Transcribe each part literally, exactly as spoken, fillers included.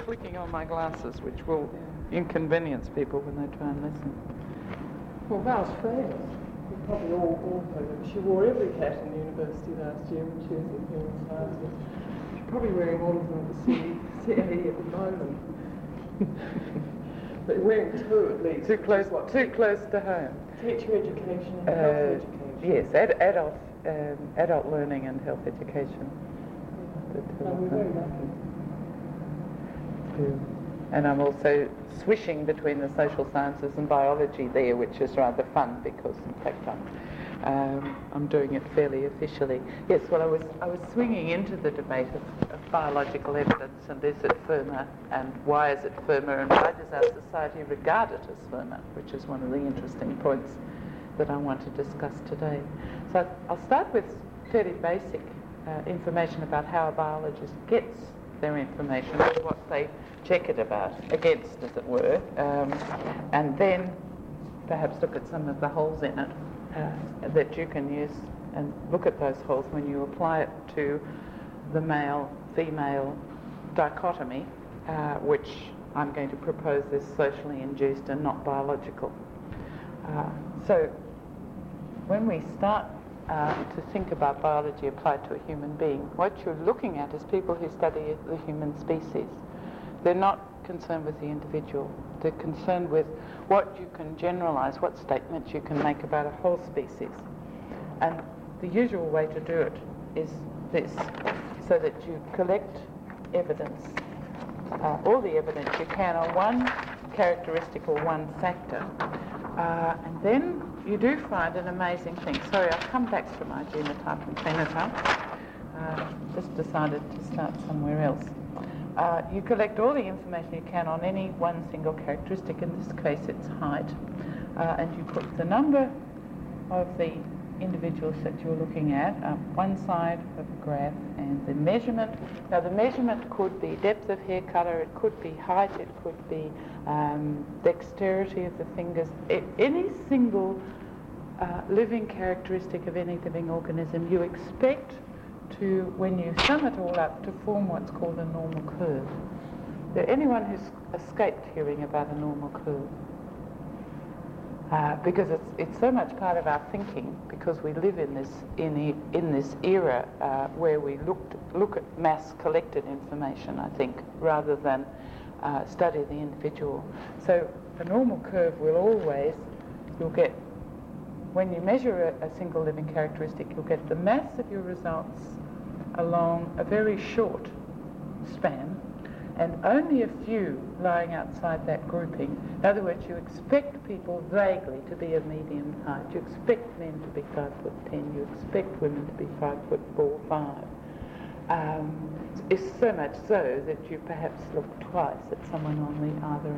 clicking on my glasses, which will inconvenience people when they try and listen. Well, Val's famous. You probably all, all know that. She wore every hat in university last year when she was in human sciences. She's probably wearing all of them at the C E at the moment. But wearing two at least. Too close, what, too close to home. Teacher education and Uh, health education. Yes, ad, adult, um, adult learning and health education. Yeah. No, we're very lucky. Too. And I'm also swishing between the social sciences and biology there, which is rather fun because, in fact, I'm um, I'm doing it fairly officially. Yes, well, I was I was swinging into the debate of, of biological evidence and is it firmer and why is it firmer and why does our society regard it as firmer, which is one of the interesting points that I want to discuss today. So I'll start with fairly basic uh, information about how a biologist gets their information and what they check it about, against, as it were, um, and then perhaps look at some of the holes in it uh, that you can use and look at those holes when you apply it to the male-female dichotomy, uh, which I'm going to propose is socially induced and not biological. Uh, so when we start uh, to think about biology applied to a human being, what you're looking at is people who study the human species. They're not concerned with the individual. They're concerned with what you can generalize, what statements you can make about a whole species. And the usual way to do it is this, so that you collect evidence, uh, all the evidence you can on one characteristic or one factor. Uh, and then you do find an amazing thing. Sorry, I'll come back to my genotype and phenotype. Uh, just decided to start somewhere else. Uh, you collect all the information you can on any one single characteristic, in this case it's height, uh, and you put the number of the individuals that you're looking at up one side of the graph and the measurement. Now the measurement could be depth of hair colour, it could be height, it could be um, dexterity of the fingers, it, any single uh, living characteristic of any living organism you expect to, when you sum it all up, to form what's called a normal curve. Is there anyone who's escaped hearing about a normal curve? Uh, because it's it's so much part of our thinking, because we live in this in e- in this era uh, where we look look at mass collected information, I think, rather than uh, study the individual. So a normal curve will always, you'll get, when you measure a, a single living characteristic, you'll get the mass of your results along a very short span, and only a few lying outside that grouping. In other words, you expect people vaguely to be of medium height. You expect men to be five foot ten. You expect women to be five foot four, five. Um, it's so much so that you perhaps look twice at someone on the other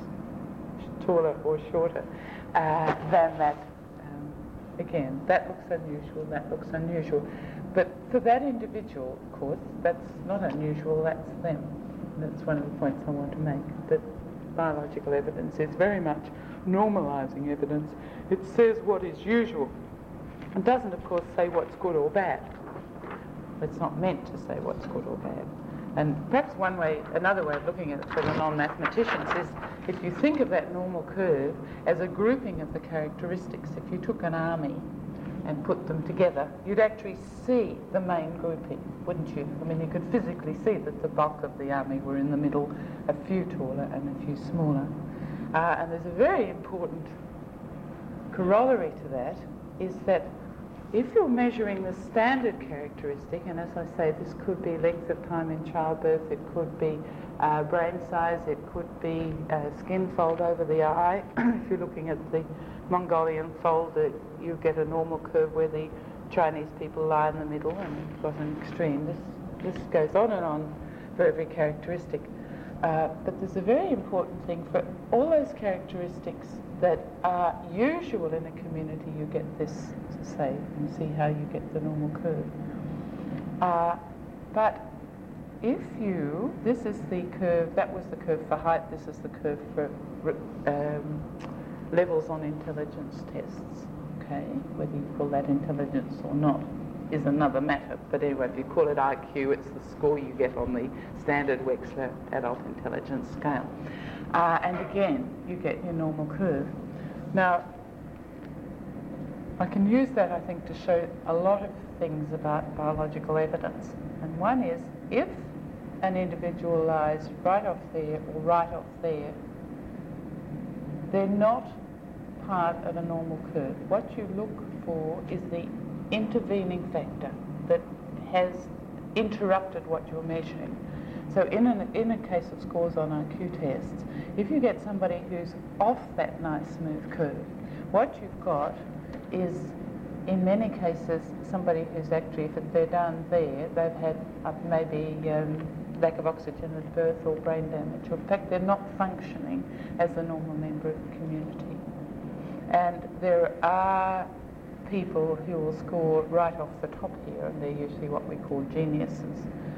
end, taller or shorter, uh, than that. Um, again, that looks unusual, that looks unusual. But for that individual, of course, that's not unusual, that's them. That's one of the points I want to make, that biological evidence is very much normalizing evidence. It says what is usual. It doesn't, of course, say what's good or bad. It's not meant to say what's good or bad. And perhaps one way, another way of looking at it for the non-mathematicians is if you think of that normal curve as a grouping of the characteristics. If you took an army and put them together, you'd actually see the main grouping, wouldn't you? I mean, you could physically see that the bulk of the army were in the middle, a few taller and a few smaller. Uh, and there's a very important corollary to that, is that if you're measuring the standard characteristic, and as I say, this could be length of time in childbirth, it could be uh, brain size, it could be uh, skin fold over the eye. If you're looking at the Mongolian fold, uh, you get a normal curve where the Chinese people lie in the middle, and you've got an extreme. This, this goes on and on for every characteristic. Uh, but there's a very important thing for all those characteristics that are usual in a community. You get this, to say, and see how you get the normal curve. Uh, but if you, this is the curve, that was the curve for height, this is the curve for um, levels on intelligence tests, okay, whether you call that intelligence or not. is another matter. But anyway, if you call it I Q, it's the score you get on the standard Wechsler adult intelligence scale. Uh, and again, you get your normal curve. Now, I can use that, I think, to show a lot of things about biological evidence. And one is, if an individual lies right off there or right off there, they're not part of a normal curve. What you look for is the intervening factor that has interrupted what you're measuring. So in, an, in a case of scores on I Q tests, if you get somebody who's off that nice smooth curve, what you've got is, in many cases, somebody who's actually, if they're down there, they've had uh, maybe um, lack of oxygen at birth or brain damage, or in fact they're not functioning as a normal member of the community. And there are people who will score right off the top here, and they're usually what we call geniuses.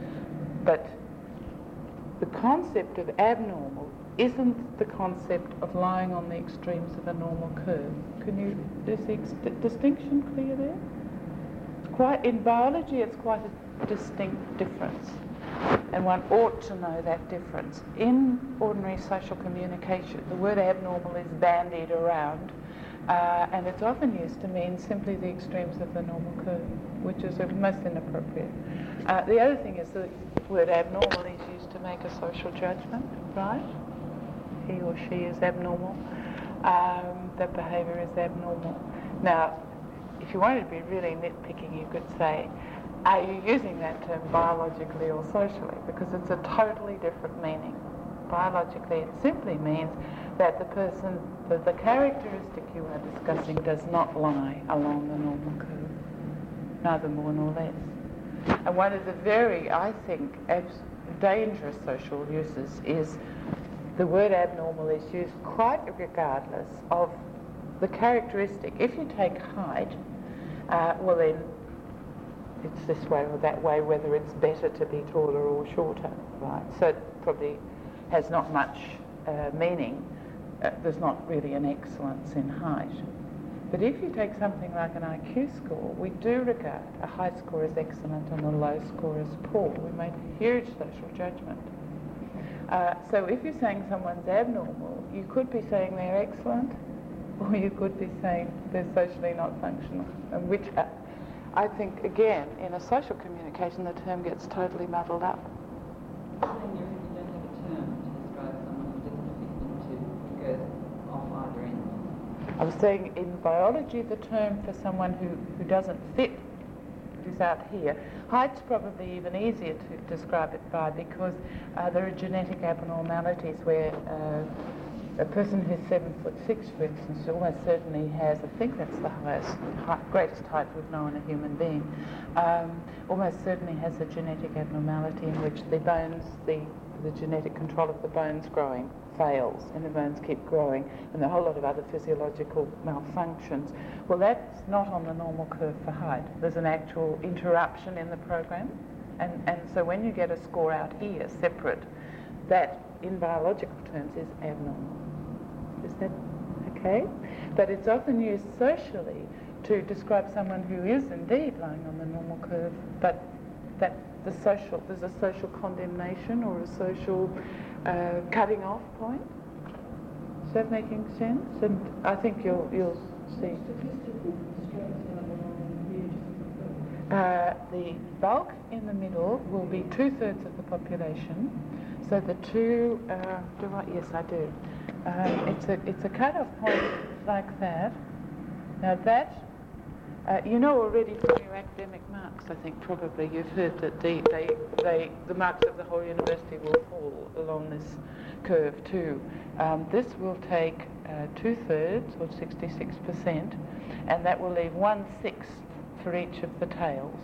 But the concept of abnormal isn't the concept of lying on the extremes of a normal curve. Can you, is the ex- distinction clear there? It's quite, in biology it's quite a distinct difference, and one ought to know that difference. In ordinary social communication, the word abnormal is bandied around, uh, and it's often used to mean simply the extremes of the normal curve, which is most inappropriate. Uh, the other thing is the word abnormal is used to make a social judgment, right? He or she is abnormal. Um, that behaviour is abnormal. Now, if you wanted to be really nitpicking, you could say, are you using that term biologically or socially? Because it's a totally different meaning. Biologically, it simply means that the person, that the characteristic you are discussing does not lie along the normal curve, neither more nor less. And one of the very, I think, abs- dangerous social uses is the word abnormal is used quite regardless of the characteristic. If you take height, uh, well then it's this way or that way, whether it's better to be taller or shorter, right? So it probably has not much uh, meaning. Uh, there's not really an excellence in height. But if you take something like an I Q score, we do regard a high score as excellent and a low score as poor. We make a huge social judgment. Uh, so if you're saying someone's abnormal, you could be saying they're excellent, or you could be saying they're socially not functional, and which uh, I think, again, in a social communication, the term gets totally muddled up. You're saying you don't have a term to describe someone who doesn't fit into, who goes off either end? I was saying in biology, the term for someone who, who doesn't fit is out here. Height's probably even easier to describe it by, because uh, there are genetic abnormalities where uh, a person who's seven foot six, for instance, almost certainly has, I think that's the highest, height, greatest height we've known a human being, um, almost certainly has a genetic abnormality in which the bones, the, the genetic control of the bones growing fails, and the bones keep growing, and a whole lot of other physiological malfunctions. Well, that's not on the normal curve for height. There's an actual interruption in the program, and, and so when you get a score out here, separate, that in biological terms is abnormal. Is that okay? But it's often used socially to describe someone who is indeed lying on the normal curve, but that the social, there's a social condemnation or a social uh, cutting off point. Is that making sense? And I think you'll you'll see. Uh, the bulk in the middle will be two-thirds of the population. So the two, uh, do I? Yes, I do. Uh, it's a it's a cut-off point like that. Now that, uh, you know already from your academic marks, I think probably you've heard that the they they the marks of the whole university will fall along this curve too. Um, this will take uh, two-thirds or sixty-six percent, and that will leave one-sixth for each of the tails.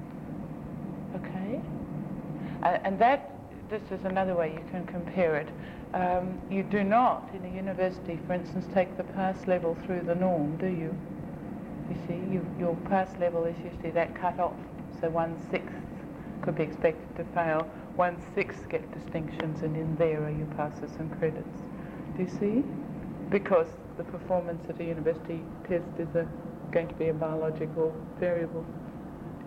Okay, uh, and that. This is another way you can compare it. Um, you do not, in a university, for instance, take the pass level through the norm, do you? You see, you, your pass level is usually that cut off. So one-sixth could be expected to fail. One-sixth get distinctions, and in there are your passes and credits. Do you see? Because the performance at a university test is a, going to be a biological variable.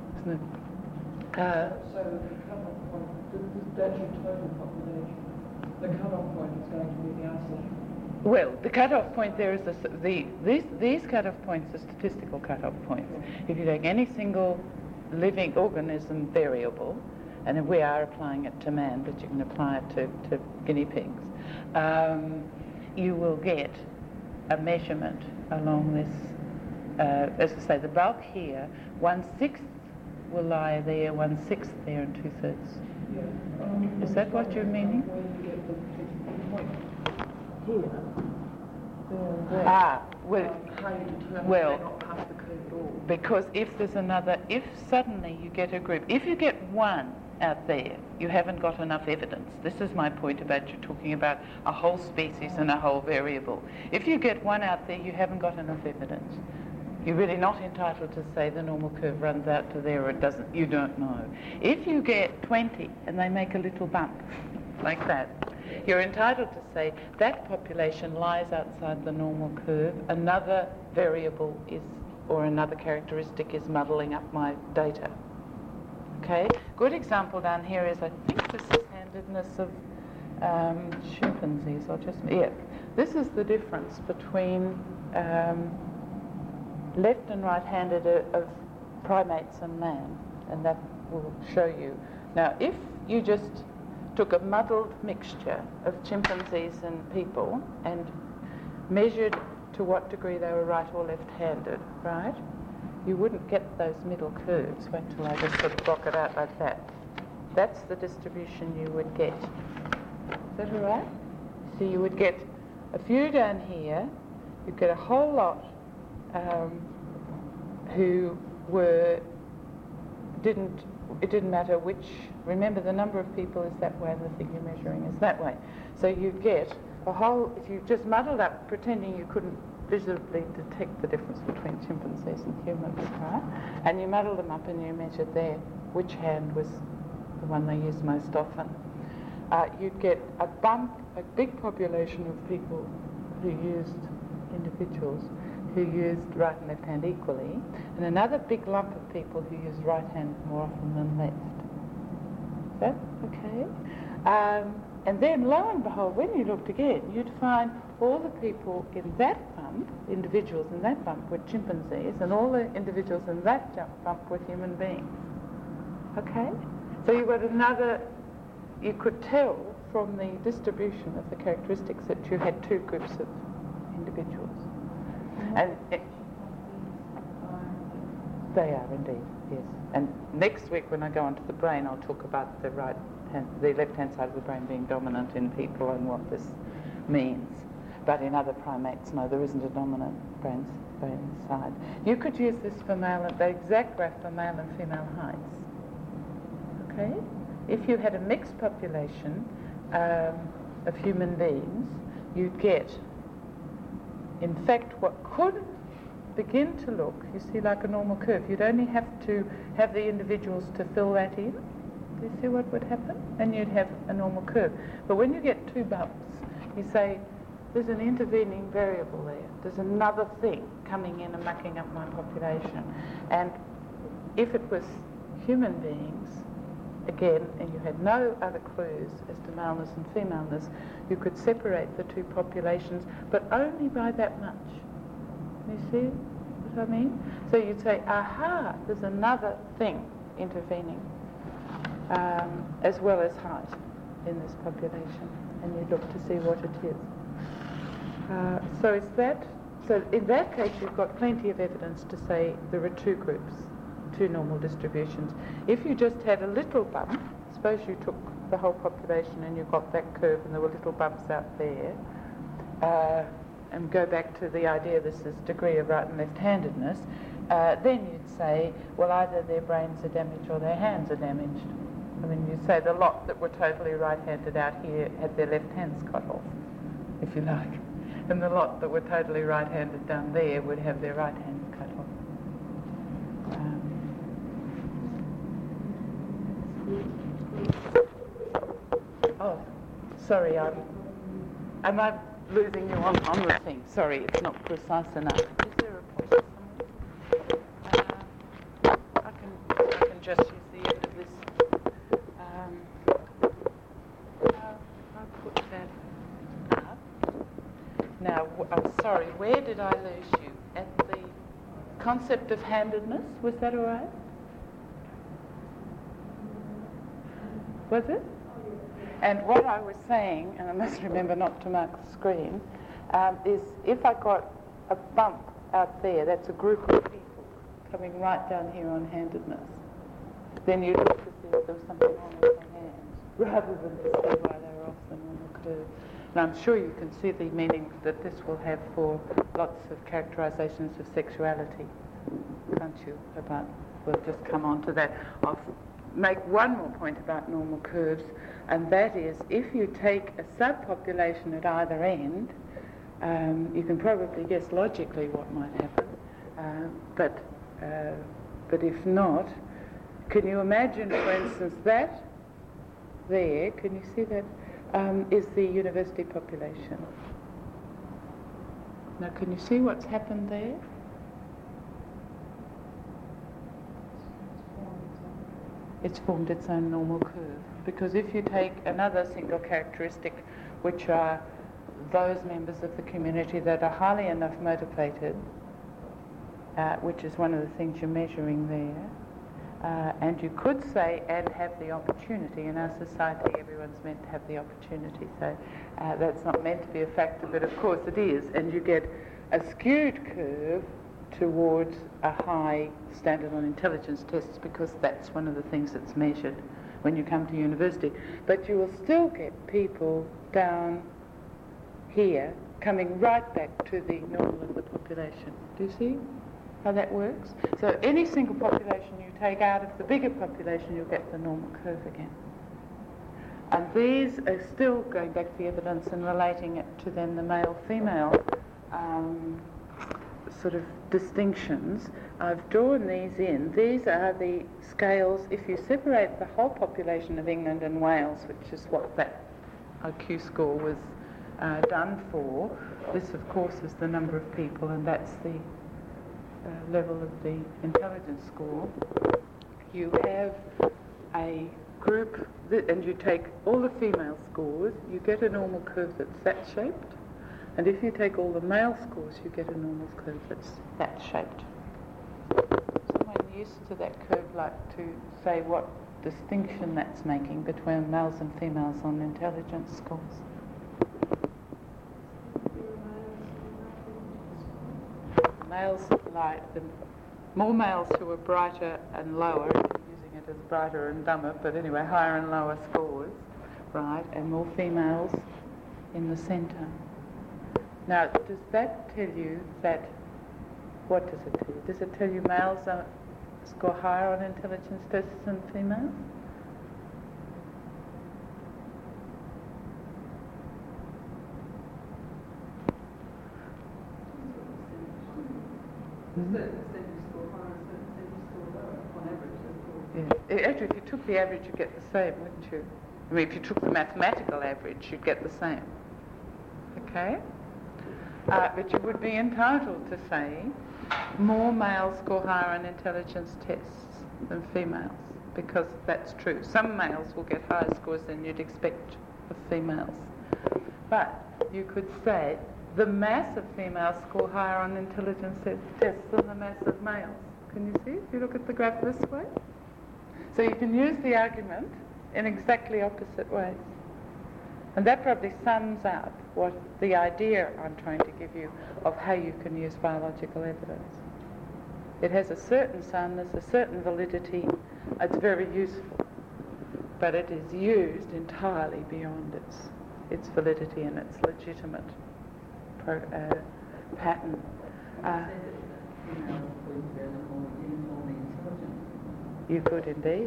isn't it? Uh, So the cut-off point, the, the actual total population, the cut-off point is going to be the isolation. Well, the cut-off point there is the, the these these cut-off points are statistical cut-off points. If you take any single living organism variable, and we are applying it to man, but you can apply it to, to guinea pigs, um, you will get a measurement along this, uh, as I say, the bulk here, one-sixth will lie there, one-sixth there, and two-thirds. Yeah. Um, Is that what you're meaning? Where you get the, the point here, there and there. Ah, well, Um, how you determine well, they're not past the curve at all. because if there's another, if suddenly you get a group, if you get one out there, you haven't got enough evidence. This is my point about you talking about a whole species and a whole variable. If you get one out there, you haven't got enough evidence. You're really not entitled to say the normal curve runs out to there or it doesn't. You don't know. If you get twenty and they make a little bump like that, you're entitled to say that population lies outside the normal curve. Another variable is, or another characteristic is muddling up my data. Okay? Good example down here is, I think this is handedness of um, chimpanzees. I'll just, yeah. This is the difference between um, left and right-handed uh, of primates and man, and that will show you. Now, if you just took a muddled mixture of chimpanzees and people and measured to what degree they were right or left-handed, right, you wouldn't get those middle curves. Wait till I just sort of block it out like that. That's the distribution you would get. Is that all right? So you would get a few down here, you'd get a whole lot um, who were, didn't, it didn't matter which, remember the number of people is that way and the thing you're measuring is that way. So you get a whole, if you just muddled up pretending you couldn't visibly detect the difference between chimpanzees and humans, right? And you muddled them up and you measured there which hand was the one they used most often. Uh, you'd get a bump, a big population of people who used, individuals, who used right and left hand equally, and another big lump of people who used right hand more often than left. Is that okay? Um, and then, lo and behold, when you looked again, you'd find all the people in that bump, individuals in that bump, were chimpanzees, and all the individuals in that bump were human beings. Okay? So you've got another, you could tell from the distribution of the characteristics that you had two groups of individuals. And it, they are indeed, yes. And next week when I go on to the brain, I'll talk about the right hand, the left-hand side of the brain being dominant in people and what this means. But in other primates, no, there isn't a dominant brain, brain side. You could use this for male, the exact graph for male and female heights. Okay? If you had a mixed population um, of human beings, you'd get, in fact, what could begin to look, you see, like a normal curve. You'd only have to have the individuals to fill that in. Do you see what would happen? And you'd have a normal curve. But when you get two bumps, you say, there's an intervening variable there. There's another thing coming in and mucking up my population. And if it was human beings, again, and you had no other clues as to maleness and femaleness, you could separate the two populations, but only by that much. You see what I mean? So you'd say, aha, there's another thing intervening, um, as well as height in this population, and you look to see what it is. Uh, so is that, so in that case you've got plenty of evidence to say there are two groups, two normal distributions. If you just had a little bump, suppose you took the whole population and you got that curve and there were little bumps out there, uh, and go back to the idea this is degree of right and left-handedness, uh, then you'd say, well, either their brains are damaged or their hands are damaged. I mean, you'd say the lot that were totally right-handed out here had their left hands cut off, if you like. And the lot that were totally right-handed down there would have their right hands cut off. Um, oh, sorry, I'm, am I losing you on, on the thing? Sorry, it's not precise enough. Is there a point somewhere? Uh, I can... I can can just use the end of this. Um, I'll, I'll put that up. Now, w- I'm sorry, where did I lose you? At the concept of handedness? Was that all right? Was it? And what I was saying, and I must remember not to mark the screen, um, is if I got a bump out there, that's a group of people coming right down here on handedness, then you'd look to see if there was something wrong with the hands, rather than to see why they were off the normal curve. And I'm sure you can see the meaning that this will have for lots of characterizations of sexuality, can't you? About, we'll just come on to that. I'll make one more point about normal curves, and that is if you take a subpopulation at either end, um, you can probably guess logically what might happen, uh, but uh, but if not, can you imagine, for instance, that there, can you see that, um, is the university population. Now can you see what's happened there? It's formed its own normal curve, because if you take another single characteristic, which are those members of the community that are highly enough motivated, uh, which is one of the things you're measuring there, uh, and you could say and have the opportunity. In our society everyone's meant to have the opportunity, so uh, that's not meant to be a factor, but of course it is, and you get a skewed curve towards a high standard on intelligence tests, because that's one of the things that's measured when you come to university. But you will still get people down here coming right back to the normal of the population. Do you see how that works? So any single population you take out of the bigger population, you'll get the normal curve again. And these are still going back to the evidence and relating it to then the male-female um, sort of distinctions. I've drawn these in. These are the scales. If you separate the whole population of England and Wales, which is what that I Q score was uh, done for, this of course is the number of people, and that's the uh, level of the intelligence score. You have a group, that, and you take all the female scores, you get a normal curve that's that shaped. And if you take all the male scores, you get a normal curve that's that shaped. Someone used to that curve like to say what distinction that's making between males and females on intelligence scores. Males like the more males who are brighter and lower, using it as brighter and dumber, but anyway, higher and lower scores, right, and more females in the centre. Now, does that tell you that, what does it tell you? Does it tell you males are, score higher on intelligence tests than females? Mm-hmm. Yeah. Actually, if you took the average, you'd get the same, wouldn't you? I mean, if you took the mathematical average, you'd get the same. Okay? Uh, but you would be entitled to say more males score higher on intelligence tests than females, because that's true. Some males will get higher scores than you'd expect of females. But you could say the mass of females score higher on intelligence tests than the mass of males. Can you see if you look at the graph this way? So you can use the argument in exactly opposite ways. And that probably sums up what the idea I'm trying to give you of how you can use biological evidence. It has a certain soundness, a certain validity. It's very useful, but it is used entirely beyond its its validity and its legitimate pro, uh, pattern. Uh, you could indeed.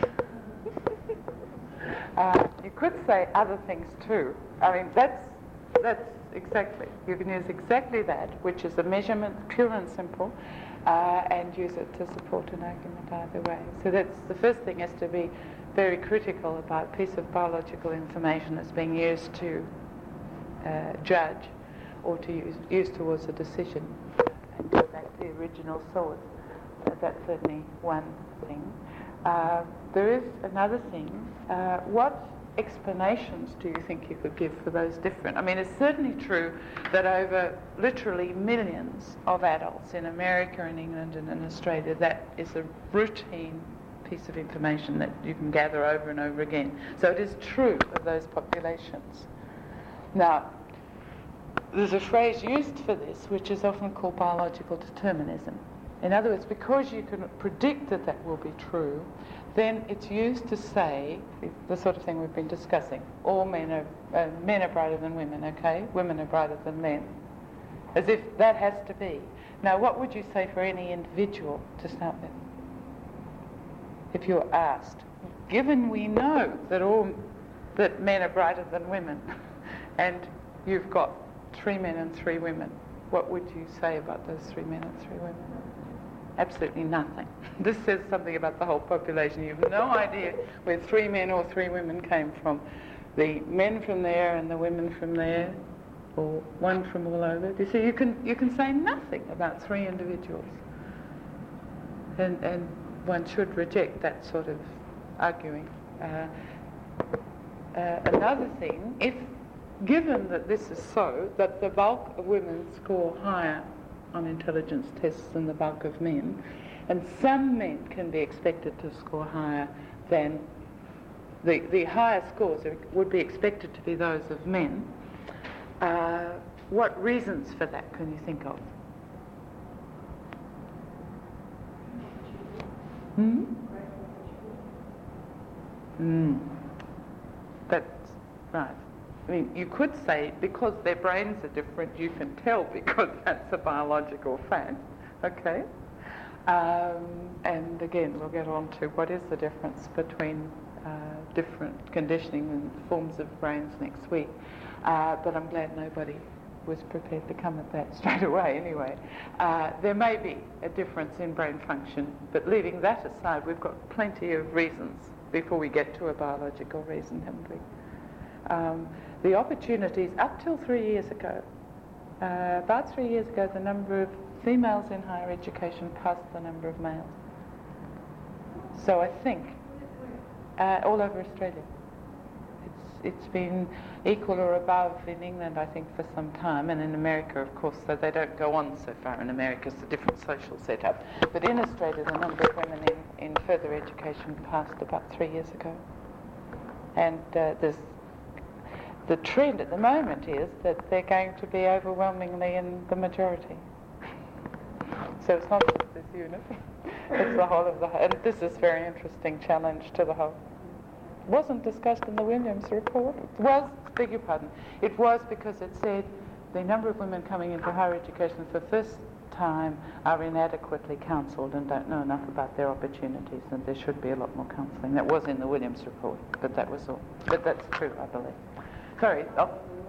Uh, you could say other things too. I mean, that's that's exactly. You can use exactly that, which is a measurement, pure and simple, uh, and use it to support an argument either way. So that's the first thing, is to be very critical about a piece of biological information that's being used to uh, judge or to use, use towards a decision, and go back to the original source. Uh, that's certainly one thing. Uh, there is another thing. Uh, what explanations do you think you could give for those different? I mean, it's certainly true that over literally millions of adults in America and England and in Australia, that is a routine piece of information that you can gather over and over again. So it is true of those populations. Now, there's a phrase used for this which is often called biological determinism. In other words, because you can predict that that will be true, then it's used to say the sort of thing we've been discussing. All men are uh, men are brighter than women, okay? Women are brighter than men. As if that has to be. Now, what would you say for any individual to start with? If you're asked, given we know that all that men are brighter than women, and you've got three men and three women, what would you say about those three men and three women? Absolutely nothing. This says something about the whole population. You have no idea where three men or three women came from. The men from there and the women from there, or one from all over. You see, you can you can say nothing about three individuals. And and one should reject that sort of arguing. Uh, uh, another thing, if given that this is so, that the bulk of women score higher on intelligence tests than the bulk of men, and some men can be expected to score higher than the, the higher scores are, would be expected to be those of men. Uh, what reasons for that can you think of? Hmm? Hmm. That's right. I mean, you could say because their brains are different, you can tell because that's a biological fact, okay? Um, and again, we'll get on to what is the difference between uh, different conditioning and forms of brains next week. Uh, but I'm glad nobody was prepared to come at that straight away anyway. Uh, there may be a difference in brain function, but leaving that aside, we've got plenty of reasons before we get to a biological reason, haven't we? Um, the opportunities up till three years ago, uh, about three years ago, the number of females in higher education passed the number of males. So I think uh, all over Australia. It's, it's been equal or above in England, I think, for some time, and in America, of course, so they don't go on so far. In America, it's a different social setup. But in Australia, the number of women in, in further education passed about three years ago. And uh, there's the trend at the moment is that they're going to be overwhelmingly in the majority. So it's not just this unit, it's the whole of the, and this is a very interesting challenge to the whole. It wasn't discussed in the Williams report. It was, beg your pardon, it was because it said the number of women coming into higher education for the first time are inadequately counselled and don't know enough about their opportunities, and there should be a lot more counselling. That was in the Williams report, but that was all. But that's true, I believe. Sorry. Oh.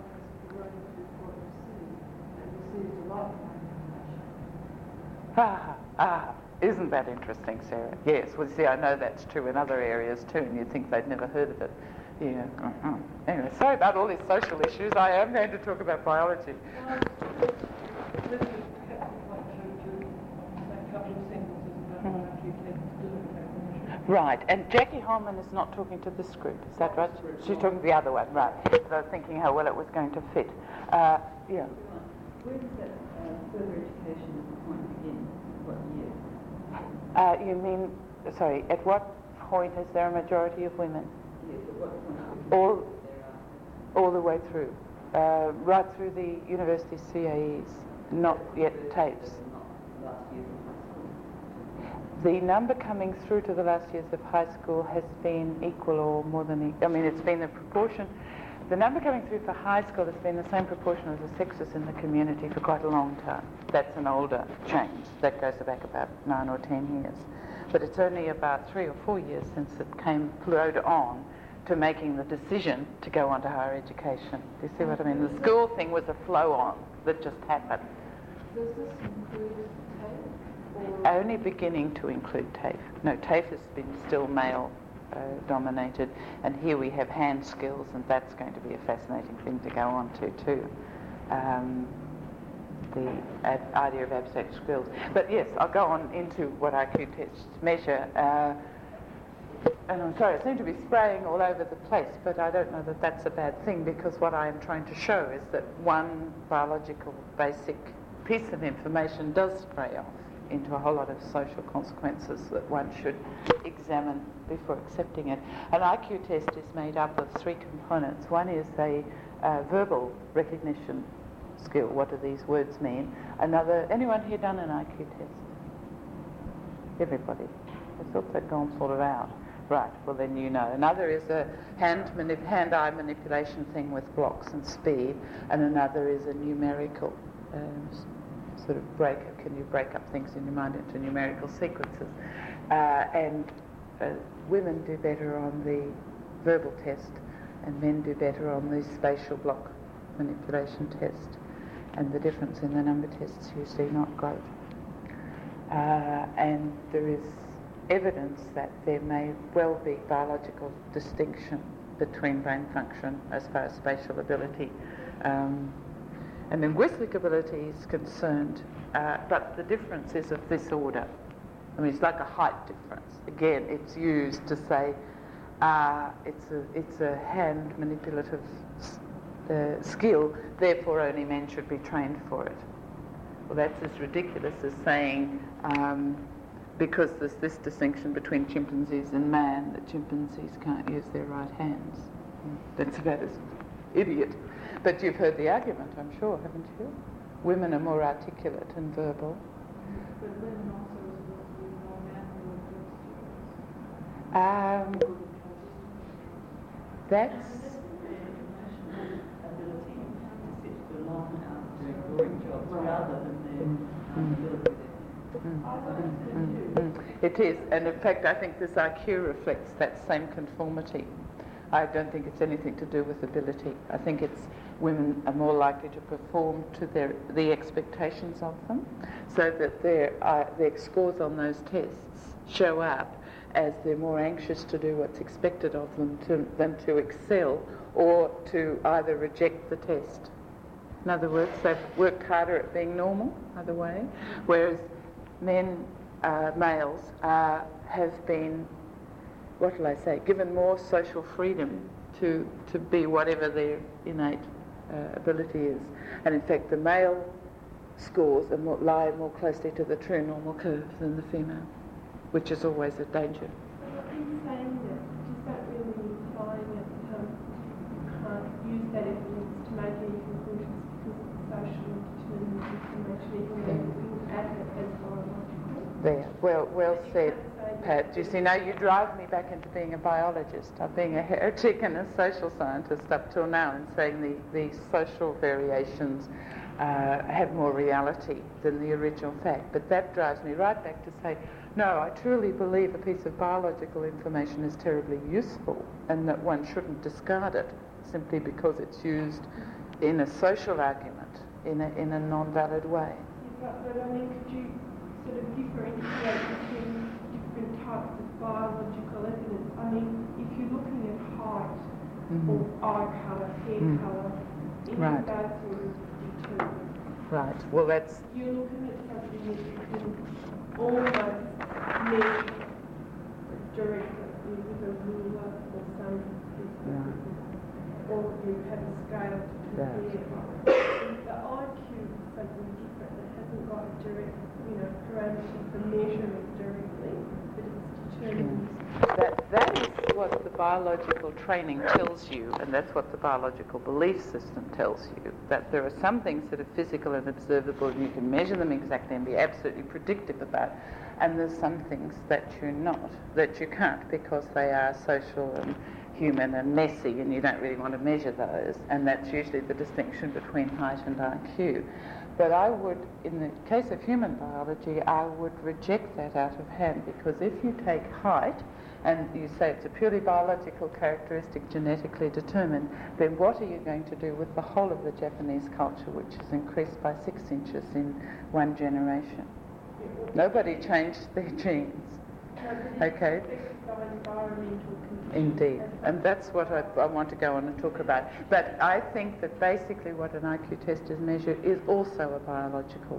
Ah, ah, isn't that interesting, Sarah? Yes, well, see, I know that's true in other areas too, and you'd think they'd never heard of it. Yeah. Uh-huh. Anyway, sorry about all these social issues. I am going to talk about biology. Right, and Jackie Holman is not talking to this group, is that right? She's talking to the other one, right. So I was thinking how well it was going to fit. Uh, yeah. Where does that uh, further education point begin? What year? Uh, you mean, sorry, at what point is there a majority of women? Yes, at what point? All, all the way through. Uh, right through the university C A Es, not yet TAFEs. Not last year. The number coming through to the last years of high school has been equal or more than equal. I mean, it's been the proportion. The number coming through for high school has been the same proportion as the sexes in the community for quite a long time. That's an older change. That goes back about nine or ten years. But it's only about three or four years since it came flowed on to making the decision to go on to higher education. Do you see what I mean? The school thing was a flow on that just happened. Does this include TAFE? Only beginning to include TAFE. No, TAFE has been still male uh, dominated, and here we have hand skills, and that's going to be a fascinating thing to go on to too. Um, the ad- idea of abstract skills. But yes, I'll go on into what I Q tests measure. Uh, and I'm sorry, I seem to be spraying all over the place, but I don't know that that's a bad thing, because what I am trying to show is that one biological basic piece of information does spray off into a whole lot of social consequences that one should examine before accepting it. An I Q test is made up of three components. One is a uh, verbal recognition skill. What do these words mean? Another, anyone here done an I Q test? Everybody. I thought they'd gone sort of out. Right, well then you know. Another is a hand manip- hand-eye manipulation thing with blocks and speed, and another is a numerical um, s- sort of break. Can you break up things in your mind into numerical sequences? Uh, and uh, women do better on the verbal test, and men do better on the spatial block manipulation test. And the difference in the number tests is usually not great. Uh, and there is evidence that there may well be biological distinction between brain function as far as spatial ability um, and linguistic ability is concerned, uh, but the difference is of this order. I mean, it's like a height difference. Again, it's used to say uh, it's a it's a hand manipulative uh, skill, therefore only men should be trained for it. Well, that's as ridiculous as saying um, because there's this distinction between chimpanzees and man, that chimpanzees can't use their right hands. That's about as idiot. But you've heard the argument, I'm sure, haven't you? Women are more articulate and verbal. But women also are supposed to be more manly than Um, that's... ability to sit for long hours doing boring jobs rather than their ability. Mm, mm, mm. It is, and in fact I think this I Q reflects that same conformity. I don't think it's anything to do with ability. I think it's women are more likely to perform to their the expectations of them, so that their uh, their scores on those tests show up as they're more anxious to do what's expected of them to, than to excel or to either reject the test. In other words, they've worked harder at being normal, either way, whereas men, uh, males, uh, have been, what will I say, given more social freedom to, to be whatever their innate uh, ability is. And in fact, the male scores are more, lie more closely to the true normal curve than the female, which is always a danger. In saying that, does that really imply that um, you can't use that evidence to make any conclusions because it's social determined information, even though you can add it as biological? There, well, well said, Pat. You see, now you drive me back into being a biologist. I'm being a heretic and a social scientist up till now, and saying the, the social variations uh, have more reality than the original fact. But that drives me right back to say, no, I truly believe a piece of biological information is terribly useful, and that one shouldn't discard it simply because it's used in a social argument, in a, in a non-valid way. Yeah, but, but I mean, could you sort of differentiate between different types of biological evidence? I mean, if you're looking at height Mm-hmm. or eye colour, hair Mm. colour, any Right. of those sort of determinants, Right. Well, that's you're looking at something that you can almost measure directly with a ruler or something, right. or you have a scale to Right. compare. The I Q is something different that hasn't got a direct, you know, parameter for measuring directly, but it's determined. That, that is what the biological training tells you, and that's what the biological belief system tells you, that there are some things that are physical and observable and you can measure them exactly and be absolutely predictive about, and there's some things that you're not, that you can't because they are social and human and messy and you don't really want to measure those, and that's usually the distinction between height and I Q. But I would, in the case of human biology, I would reject that out of hand, because if you take height and you say it's a purely biological characteristic genetically determined, then what are you going to do with the whole of the Japanese culture, which has increased by six inches in one generation? Nobody changed their genes. Okay. Indeed, and that's what I, I want to go on and talk about. But I think that basically what an I Q test is measured is also a biological,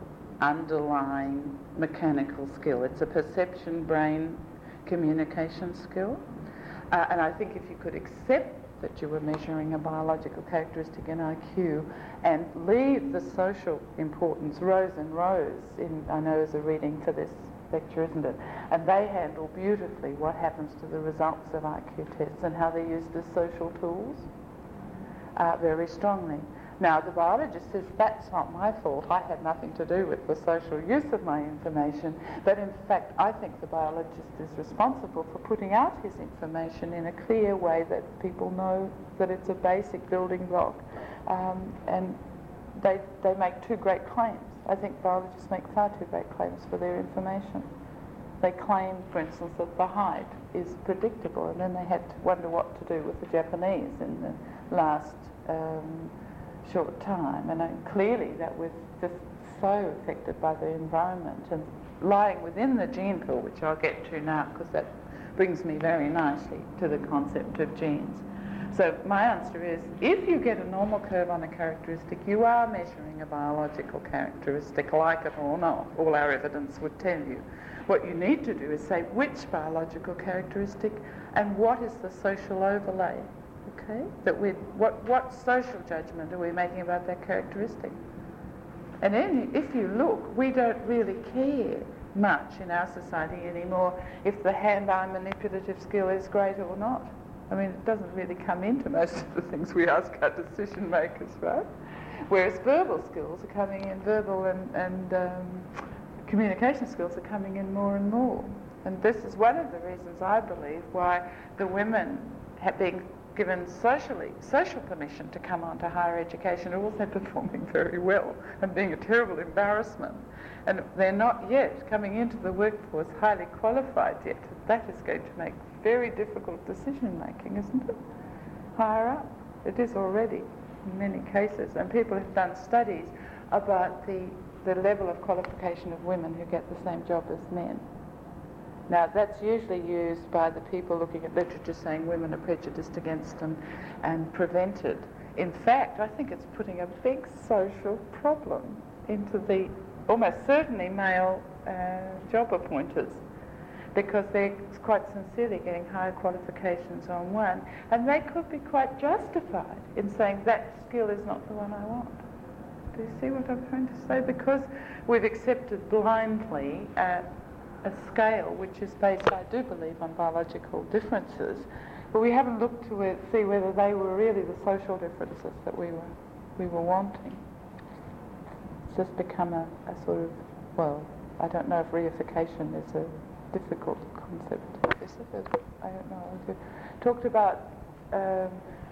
underlying mechanical skill. It's a perception brain communication skill, Uh, and I think if you could accept that you were measuring a biological characteristic in I Q and leave the social importance, Rose and Rose, in, I know is a reading for this lecture, isn't it? And they handle beautifully what happens to the results of I Q tests and how they're used as social tools uh, very strongly. Now, the biologist says, that's not my fault. I had nothing to do with the social use of my information. But in fact, I think the biologist is responsible for putting out his information in a clear way that people know that it's a basic building block. Um, and they, they make two great claims. I think biologists make far too great claims for their information. They claim, for instance, that the height is predictable, and then they had to wonder what to do with the Japanese in the last um, short time. And uh, clearly that was just so affected by the environment and lying within the gene pool, which I'll get to now because that brings me very nicely to the concept of genes. So my answer is, if you get a normal curve on a characteristic, you are measuring a biological characteristic, like it or not. All our evidence would tell you. What you need to do is say which biological characteristic and what is the social overlay, okay? That we, what, what social judgment are we making about that characteristic? And then if you look, we don't really care much in our society anymore if the hand-eye manipulative skill is great or not. I mean, it doesn't really come into most of the things we ask our decision makers, right? Whereas verbal skills are coming in, verbal and, and um, communication skills are coming in more and more. And this is one of the reasons, I believe, why the women have been given socially, social permission to come on to higher education are also performing very well and being a terrible embarrassment. And they're not yet coming into the workforce highly qualified yet. That is going to make very difficult decision making, isn't it? Higher up. It is already in many cases. And people have done studies about the, the level of qualification of women who get the same job as men. Now, that's usually used by the people looking at literature saying women are prejudiced against them and prevented. In fact, I think it's putting a big social problem into the almost certainly male uh, job appointers, because they're quite sincerely getting higher qualifications on one, and they could be quite justified in saying that skill is not the one I want. Do you see what I'm trying to say? Because we've accepted blindly uh, a scale which is based, I do believe, on biological differences, but we haven't looked to it, see whether they were really the social differences that we were we were wanting. It's just become a, a sort of, well, I don't know if reification is a difficult concept. Is it? I don't know. We talked about um,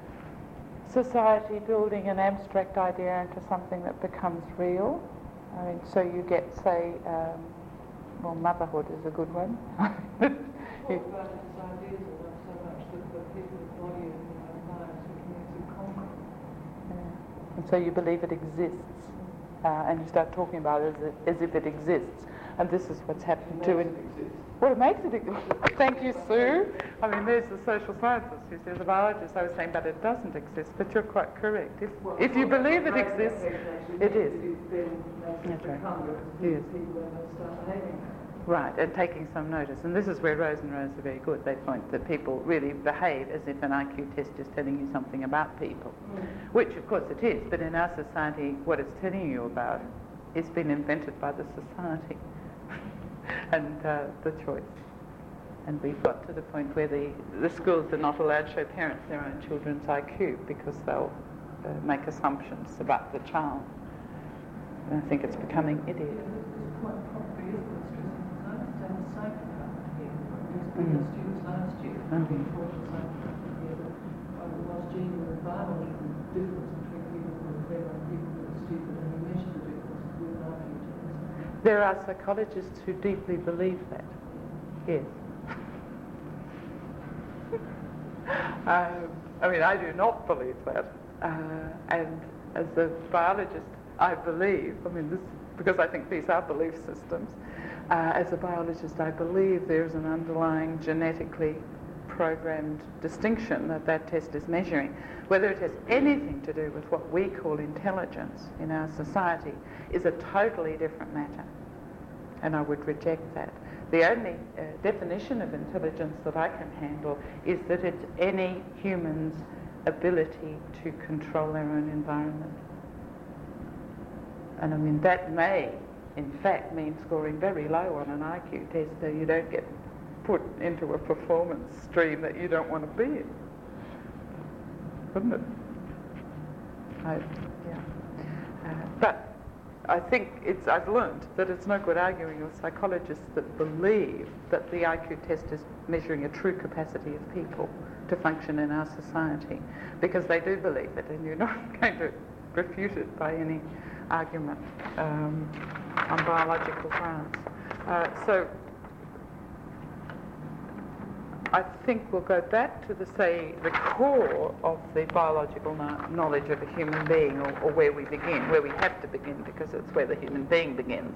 society building an abstract idea into something that becomes real. I mean, so you get, say, um, well, motherhood is a good one. You, and so you believe it exists, uh, and you start talking about it as, it as if it exists, and this is what's happened to it. Well, it makes it exist. Thank you, Sue. I mean, there's the social scientist who says, the biologist, I was saying, but it doesn't exist, but you're quite correct. If, well, if you believe it exists, it is. That's right. Yes. Right, and taking some notice. And this is where Rose and Rose are very good. They point that people really behave as if an I Q test is telling you something about people, mm. which of course it is, but in our society what it's telling you about has been invented by the society and uh, the choice. And we've got to the point where the, the schools are not allowed to show parents their own children's I Q because they'll uh, make assumptions about the child. And I think it's becoming idiot. Mm. Students last year, mm-hmm. I was genuine and violent difference between people who are clever and people who are stupid, and you measure the difference with I Q tests. There are psychologists who deeply believe that. Yes. um, I mean, I do not believe that, uh, and as a biologist, I believe. I mean, this because I think these are belief systems. Uh, as a biologist, I believe there's an underlying genetically programmed distinction that that test is measuring. Whether it has anything to do with what we call intelligence in our society is a totally different matter, and I would reject that. the only uh, definition of intelligence that I can handle is that it's any human's ability to control their own environment. And I mean, that may, in fact, mean scoring very low on an I Q test, so you don't get put into a performance stream that you don't want to be in. Wouldn't it? I, yeah. Uh, but I think it's, I've learned that it's no good arguing with psychologists that believe that the I Q test is measuring a true capacity of people to function in our society, because they do believe it, and you're not going to refute it by any argument um, on biological grounds. Uh, so I think we'll go back to the, say, the core of the biological no- knowledge of a human being, or, or where we begin, where we have to begin, because it's where the human being begins.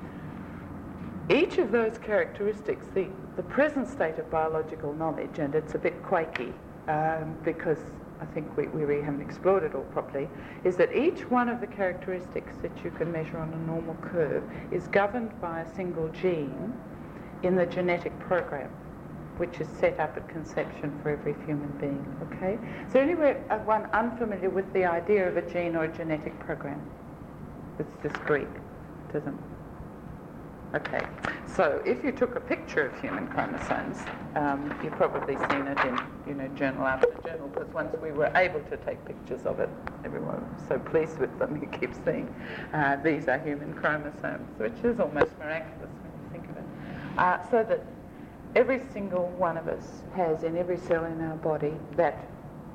Each of those characteristics, the, the present state of biological knowledge, and it's a bit quaky um, because I think we, we haven't explored it all properly, is that each one of the characteristics that you can measure on a normal curve is governed by a single gene in the genetic program, which is set up at conception for every human being, okay? So anywhere uh, one unfamiliar with the idea of a gene or a genetic program? It's just Greek to them. Okay, so if you took a picture of human chromosomes, um, you've probably seen it in, you know, journal after journal, because once we were able to take pictures of it, everyone was so pleased with them, you keep seeing uh, these are human chromosomes, which is almost miraculous when you think of it. Uh, so that every single one of us has in every cell in our body that,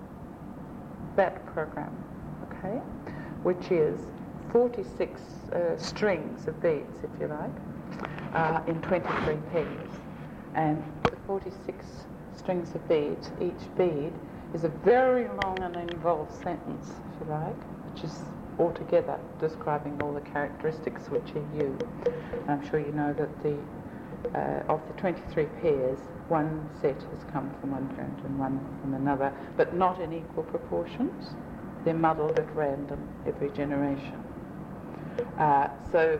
that program, okay, which is forty-six uh, strings of beads, if you like, uh, in twenty-three pairs. And the forty-six strings of beads, each bead is a very long and involved sentence, if you like, which is altogether describing all the characteristics which are you. And I'm sure you know that the uh, of the twenty-three pairs, one set has come from one parent and one from another, but not in equal proportions. They're muddled at random every generation. Uh, so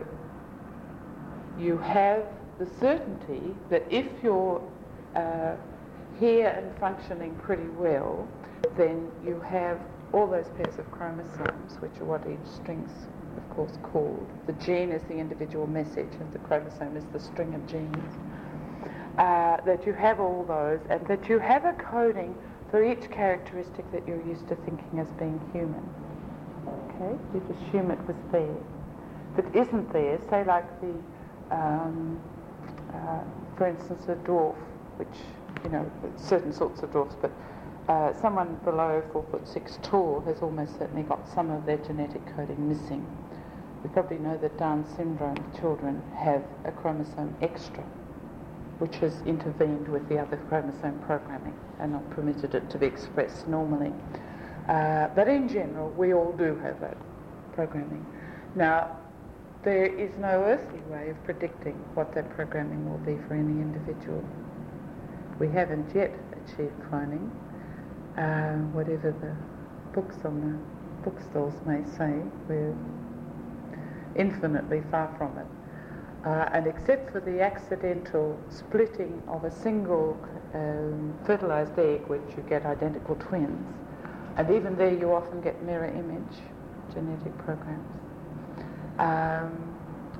you have the certainty that if you're uh, here and functioning pretty well, then you have all those pairs of chromosomes, which are what each string's, of course, called. The gene is the individual message, and the chromosome is the string of genes. Uh, that you have all those, and that you have a coding for each characteristic that you're used to thinking as being human. Okay? You assume it was there. That isn't there, say like the, um, uh, for instance, a dwarf, which, you know, certain sorts of dwarfs, but uh, someone below four foot six tall has almost certainly got some of their genetic coding missing. You probably know that Down syndrome children have a chromosome extra, which has intervened with the other chromosome programming and not permitted it to be expressed normally. Uh, but in general, we all do have that programming. Now, there is no earthly way of predicting what that programming will be for any individual. We haven't yet achieved cloning, uh, whatever the books on the bookstalls may say. We're infinitely far from it. Uh, and except for the accidental splitting of a single um, fertilized egg, which you get identical twins, and even there you often get mirror image genetic programs. Um,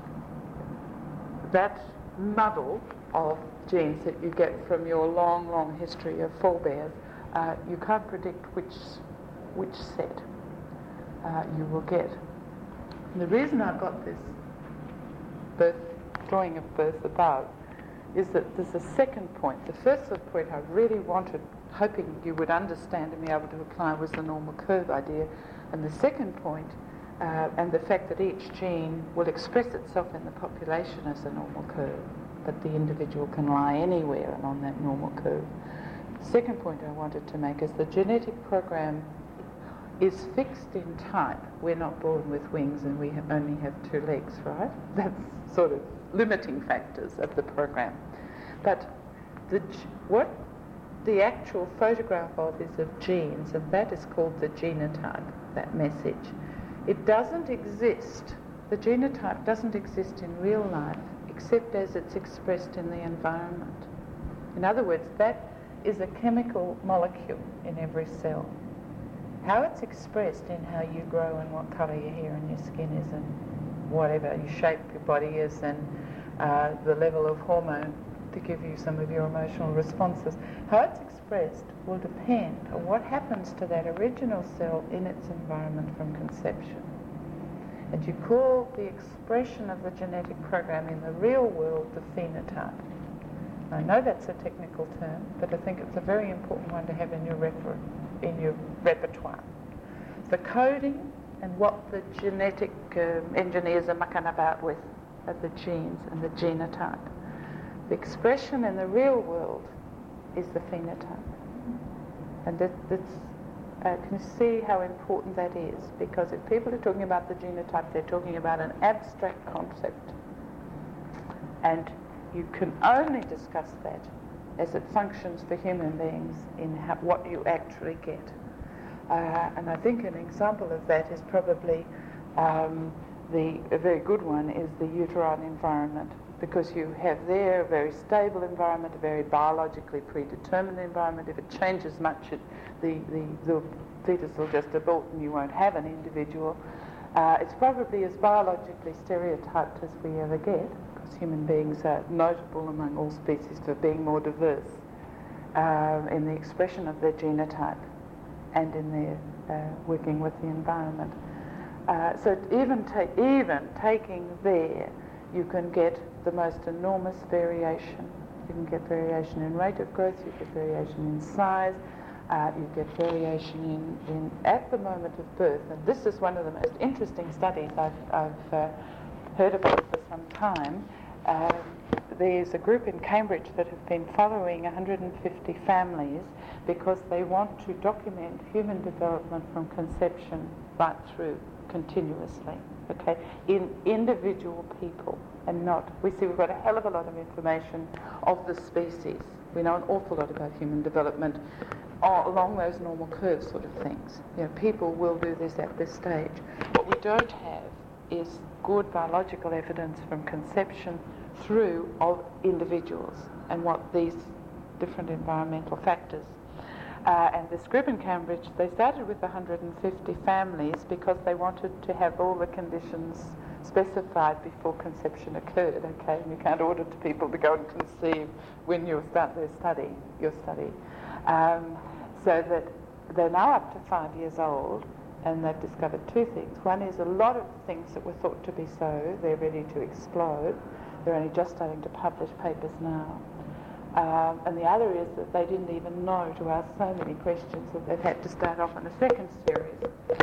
that muddle of genes that you get from your long, long history of forebears, uh, you can't predict which which set uh, you will get. And the reason I've got this birth drawing of birth above is that there's a second point. The first point I really wanted, hoping you would understand and be able to apply, was the normal curve idea. And the second point, uh, and the fact that each gene will express itself in the population as a normal curve, but the individual can lie anywhere along that normal curve. The second point I wanted to make is the genetic program is fixed in type. We're not born with wings and we have only have two legs, right? That's sort of limiting factors of the program. But the, what the actual photograph of is of genes, and that is called the genotype, that message. It doesn't exist, the genotype doesn't exist in real life except as it's expressed in the environment. In other words, that is a chemical molecule in every cell. How it's expressed in how you grow and what colour your hair and your skin is and whatever your shape your body is and uh, the level of hormone to give you some of your emotional responses. How it's expressed will depend on what happens to that original cell in its environment from conception. And you call the expression of the genetic program in the real world the phenotype. I know that's a technical term, but I think it's a very important one to have in your reper- in your repertoire. The coding and what the genetic um, engineers are mucking about with are the genes and the genotype. The expression in the real world is the phenotype. And that, that's, uh, can you see how important that is? Because if people are talking about the genotype, they're talking about an abstract concept. And you can only discuss that as it functions for human beings in how, what you actually get. Uh, and I think an example of that is probably um, the a very good one is the uterine environment, because you have there a very stable environment, a very biologically predetermined environment. If it changes much, it, the, the, the fetus will just abort and you won't have an individual. Uh, it's probably as biologically stereotyped as we ever get, because human beings are notable among all species for being more diverse um, in the expression of their genotype and in their uh, working with the environment. Uh, so even, ta- even taking there, you can get the most enormous variation. You can get variation in rate of growth, you get variation in size, uh, you get variation in, in at the moment of birth. And this is one of the most interesting studies I've, I've uh, heard about for some time. Uh, there's a group in Cambridge that have been following one hundred fifty families because they want to document human development from conception right through continuously, okay, in individual people and not, we see we've got a hell of a lot of information of the species. We know an awful lot about human development along those normal curve sort of things. You know, people will do this at this stage. What we don't have is good biological evidence from conception through of individuals and what these different environmental factors. Uh, and this group in Cambridge, they started with one hundred fifty families because they wanted to have all the conditions specified before conception occurred, okay? And you can't order to people to go and conceive when you start their study, your study. Um, so that they're now up to five years old, and they've discovered two things. One is a lot of things that were thought to be so, they're ready to explode. They're only just starting to publish papers now. Um, and the other is that they didn't even know to ask so many questions that they've had to start off on a second series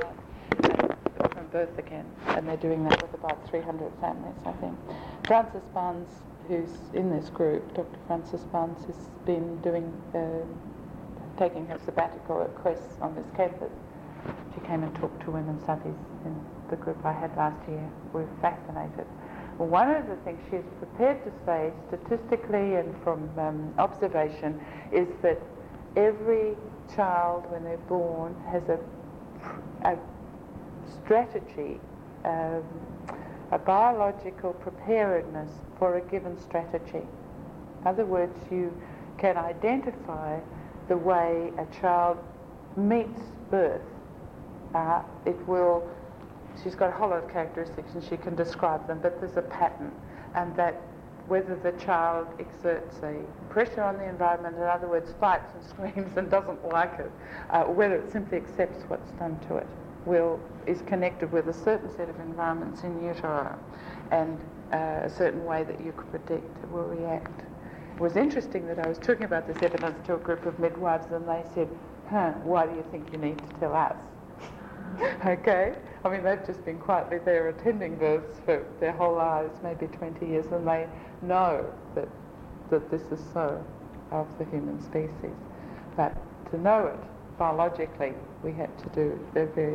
uh, from birth again. And they're doing that with about three hundred families, I think. Frances Barnes, who's in this group, Doctor Frances Barnes, has been doing, uh, taking her sabbatical at Quest on this campus. She came and talked to women's studies in the group I had last year. We were fascinated. Well, one of the things she's prepared to say, statistically and from um, observation, is that every child, when they're born, has a, a strategy, um, a biological preparedness for a given strategy. In other words, you can identify the way a child meets birth. Uh, it will She's got a whole lot of characteristics and she can describe them, but there's a pattern, and that whether the child exerts a pressure on the environment, in other words, fights and screams and doesn't like it, uh, whether it simply accepts what's done to it, will is connected with a certain set of environments in utero and uh, a certain way that you could predict it will react. It was interesting that I was talking about this evidence to a group of midwives and they said, huh, why do you think you need to tell us? Okay? I mean, they've just been quietly there attending births for their whole lives, maybe twenty years, and they know that that this is so of the human species. But to know it biologically, we had to do a very...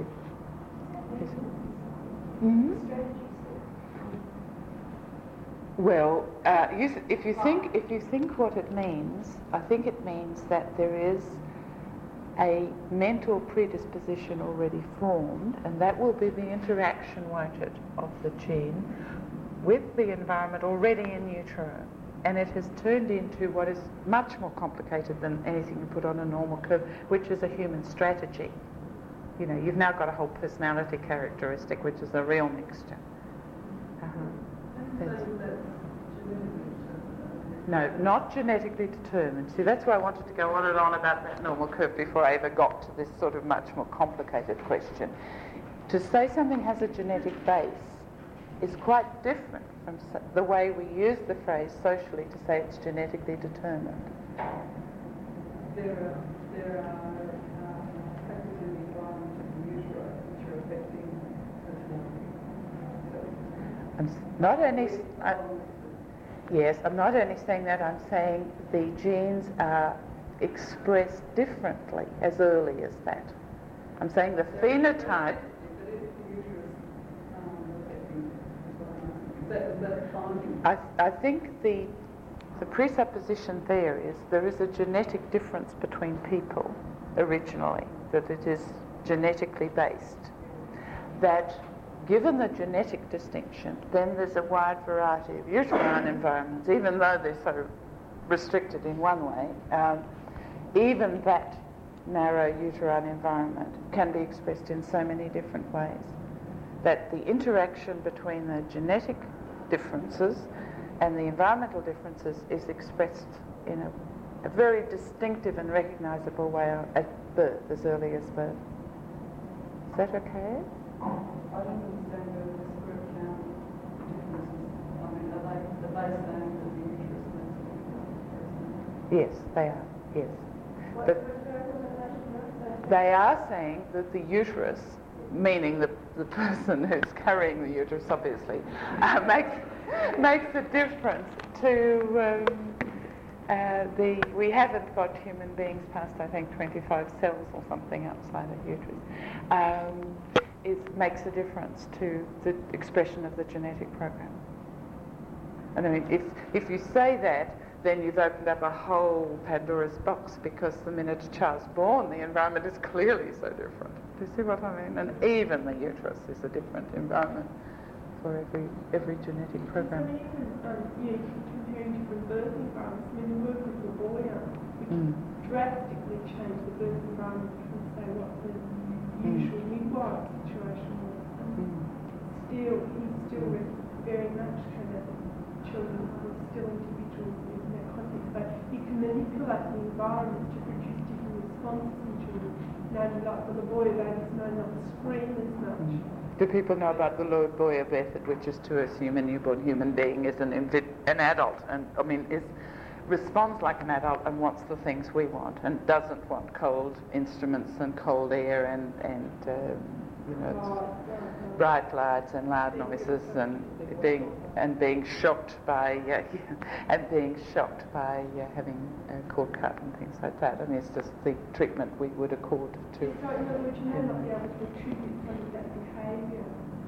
Mm-hmm. Well, uh, you, if you think if you think what it means, I think it means that there is a mental predisposition already formed, and that will be the interaction, won't it, of the gene with the environment already in utero, and it has turned into what is much more complicated than anything you put on a normal curve, which is a human strategy. You know, you've now got a whole personality characteristic, which is a real mixture. Uh-huh. No, not genetically determined. See, that's why I wanted to go on and on about that normal curve before I ever got to this sort of much more complicated question. To say something has a genetic base is quite different from the way we use the phrase socially to say it's genetically determined. There are, there are uh, factors in the environment of the utero which are affecting personality. I'm s- not only... s- I, yes, I'm not only saying that, I'm saying the genes are expressed differently as early as that. I'm saying the phenotype... I, I think the the presupposition there is there is a genetic difference between people originally, that it is genetically based. That given the genetic distinction, then there's a wide variety of uterine environments, even though they're so restricted in one way. Um, even that narrow uterine environment can be expressed in so many different ways. That the interaction between the genetic differences and the environmental differences is expressed in a, a very distinctive and recognisable way at birth, as early as birth. Is that okay? I don't understand whether this group count differences. I mean, are they, are they saying that the uterus makes the person? Yes, they are, yes. But they are saying that the uterus, meaning the, the person who's carrying the uterus, obviously, uh, makes makes a difference to um, uh, the. We haven't got human beings past, I think, twenty-five cells or something outside the uterus. Um, it makes a difference to the expression of the genetic program. And I mean, if if you say that, then you've opened up a whole Pandora's box, because the minute a child's born, the environment is clearly so different. Do you see what I mean? And even the uterus is a different environment for every every genetic program. So even um, yeah, comparing different birth environments, I mean, the work of Laboya, which Mm. drastically changed the birth environment from, say, what the usual midwife situation was. And Mm. still, he still very much kind of children were still individuals in that context. But you can manipulate the environment to produce different responses in children. You know, like the Laboya babies may not scream as much. Mm. Do people know about the Laboya method, which is to assume a newborn human being is an invi- an adult, and I mean is responds like an adult and wants the things we want, and doesn't want cold instruments and cold air and and um, you know bright lights and loud noises and being and being shocked by uh, and being shocked by uh, having a cord cut and things like that. I mean, it's just the treatment we would accord to. So in other words, you may not be able to attribute some of that behaviour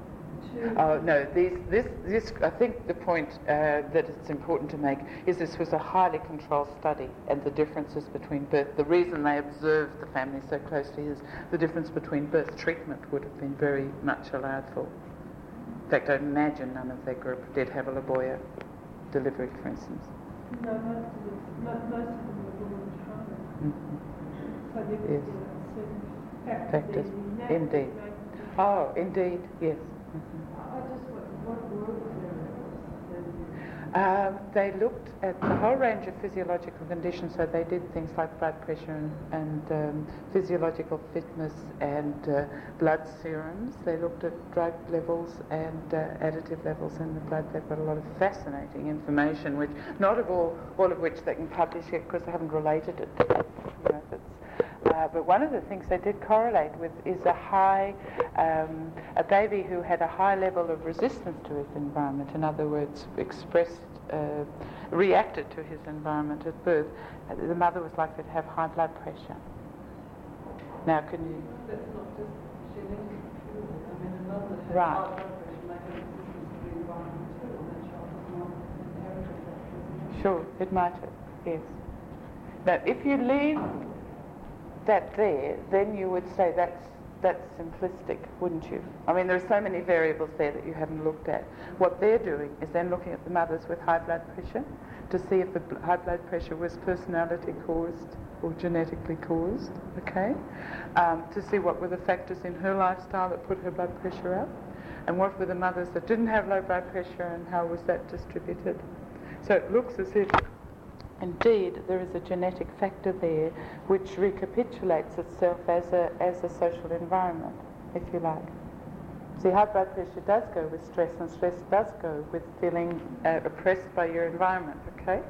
to... Oh no, these, this, this, I think the point uh, that it's important to make is this was a highly controlled study, and the differences between birth, the reason they observed the family so closely is the difference between birth treatment would have been very much allowed for. In fact, I imagine none of their group did have a Laboya delivery, for instance. No, most of them, mo- most of them were born in China. Mm-hmm. So there Yes. was uh, certain factors, Factors, there in that indeed. that make the difference. Oh, indeed, yes. Mm-hmm. I just, what, what were the Um, they looked at the whole range of physiological conditions, so they did things like blood pressure and, and um, physiological fitness and uh, blood serums. They looked at drug levels and uh, additive levels in the blood. They've got a lot of fascinating information, which not of all, all of which they can publish yet because they haven't related it to you know, it's, Uh, but one of the things they did correlate with is a high, um, a baby who had a high level of resistance to his environment, in other words, expressed, uh, reacted to his environment at birth. Uh, the mother was likely to have high blood pressure. Now, can you... That's not just genetic. I mean, a mother that has Right. high blood pressure may have resistance to the environment too, and that child does not inherit that. Sure, it might have, yes. Now, if you leave that there, then you would say that's that's simplistic, wouldn't you? I mean, there are so many variables there that you haven't looked at. What they're doing is then looking at the mothers with high blood pressure to see if the bl- high blood pressure was personality caused or genetically caused, okay? Um, to see what were the factors in her lifestyle that put her blood pressure up, and what were the mothers that didn't have low blood pressure and how was that distributed. So it looks as if indeed there is a genetic factor there which recapitulates itself as a, as a social environment, if you like. See, high blood pressure does go with stress, and stress does go with feeling uh, oppressed by your environment, okay?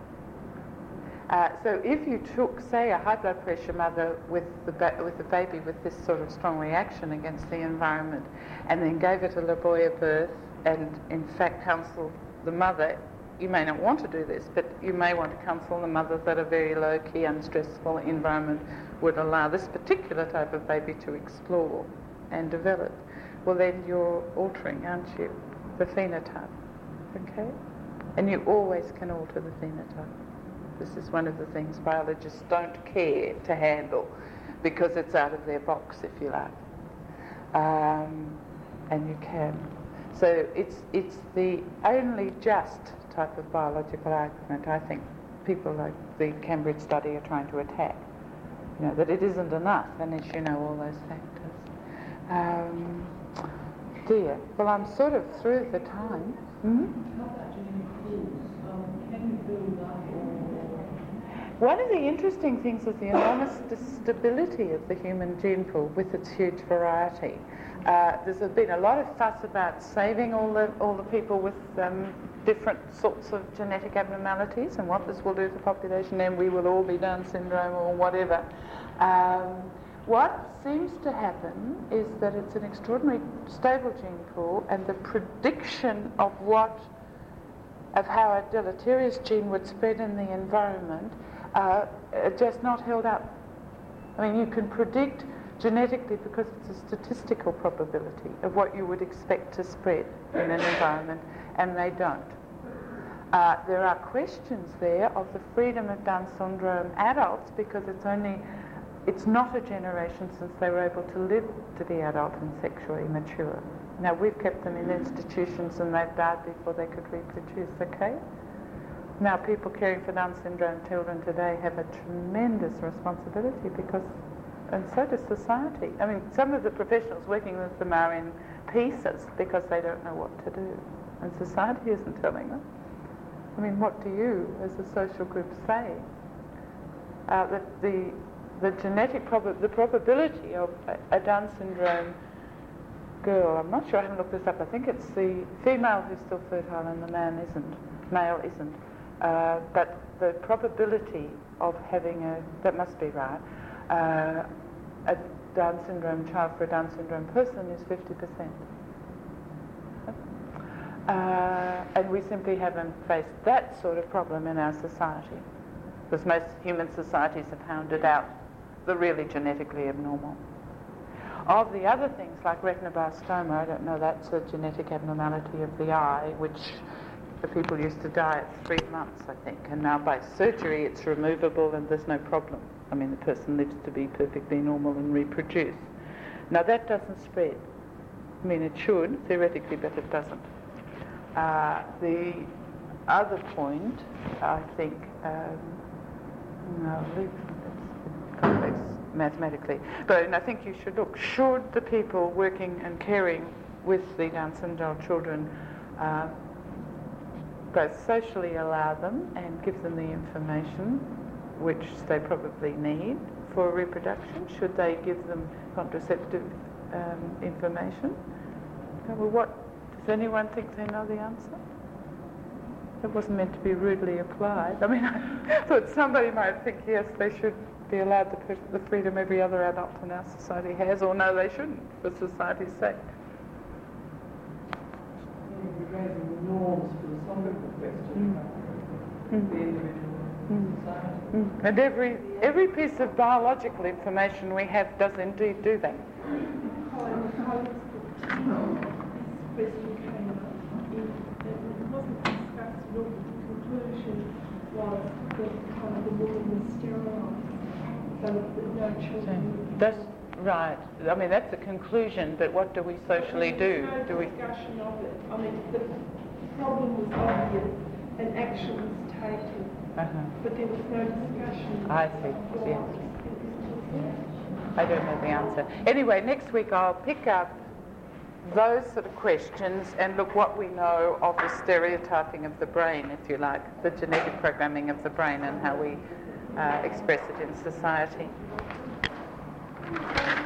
Uh, so if you took, say, a high blood pressure mother with the ba- with the baby with this sort of strong reaction against the environment, and then gave it a labour birth, and in fact counselled the mother, you may not want to do this, but you may want to counsel the mother that a very low-key, unstressful environment would allow this particular type of baby to explore and develop. Well, then you're altering, aren't you, the phenotype, okay? And you always can alter the phenotype. This is one of the things biologists don't care to handle because it's out of their box, if you like. Um, and you can. So it's it's the only just type of biological argument I think people like the Cambridge study are trying to attack. You know, that it isn't enough unless you know all those factors. Um, dear, well, I'm sort of through the time. Hmm? How about genetic pools? Um, can you build up or... One of the interesting things is the enormous stability of the human gene pool with its huge variety. Uh, there's been a lot of fuss about saving all the all the people with um, different sorts of genetic abnormalities and what this will do to the population, and we will all be Down syndrome or whatever. Um, what seems to happen is that it's an extraordinarily stable gene pool, and the prediction of what of how a deleterious gene would spread in the environment uh, are just not held up. I mean, you can predict genetically because it's a statistical probability of what you would expect to spread in an environment, and they don't. Uh, there are questions there of the freedom of Down syndrome adults because it's only, it's not a generation since they were able to live to be adult and sexually mature. Now, we've kept them in institutions and they've died before they could reproduce, okay? Now, people caring for Down syndrome children today have a tremendous responsibility because, and so does society. I mean, some of the professionals working with them are in pieces because they don't know what to do. And society isn't telling them. I mean, what do you, as a social group, say? Uh, that the the genetic prob- the probability of a, a Down syndrome girl, I'm not sure, I haven't looked this up, I think it's the female who's still fertile and the man isn't, male isn't. Uh, but the probability of having a, that must be right, uh, a Down syndrome child for a Down syndrome person is fifty percent. Uh, and we simply haven't faced that sort of problem in our society, because most human societies have hounded out the really genetically abnormal. Of the other things like retinoblastoma, I don't know, that's a genetic abnormality of the eye, which the people used to die at three months, I think, and now by surgery it's removable and there's no problem. I mean, the person lives to be perfectly normal and reproduce. Now that doesn't spread. I mean, it should, theoretically, but it doesn't. Uh, the other point, I think, um, no, it's complex mathematically, but I think you should look, should the people working and caring with the Down syndrome children uh, both socially allow them and give them the information which they probably need for reproduction? Should they give them contraceptive um, information? Well, what, does anyone think they know the answer? It wasn't meant to be rudely applied. I mean, I thought somebody might think, yes, they should be allowed the, the freedom every other adult in our society has, or no, they shouldn't, for society's sake. You're raising the norms philosophical question about mm. the individual mm. society. Mm. And every, every piece of biological information we have does indeed do that. This question came up, it wasn't discussed at all, but the conclusion was that kind of the woman was sterilised, so that no children would be That's, Right. I mean, that's a conclusion, but what do we socially do? There was no Do we? discussion of it. I mean, the problem was obvious and action was taken, Uh-huh. but there was no discussion. I see, of yeah. what it was. I don't know the answer. Anyway, next week I'll pick up those sort of questions and look what we know of the stereotyping of the brain, if you like, the genetic programming of the brain and how we uh, express it in society.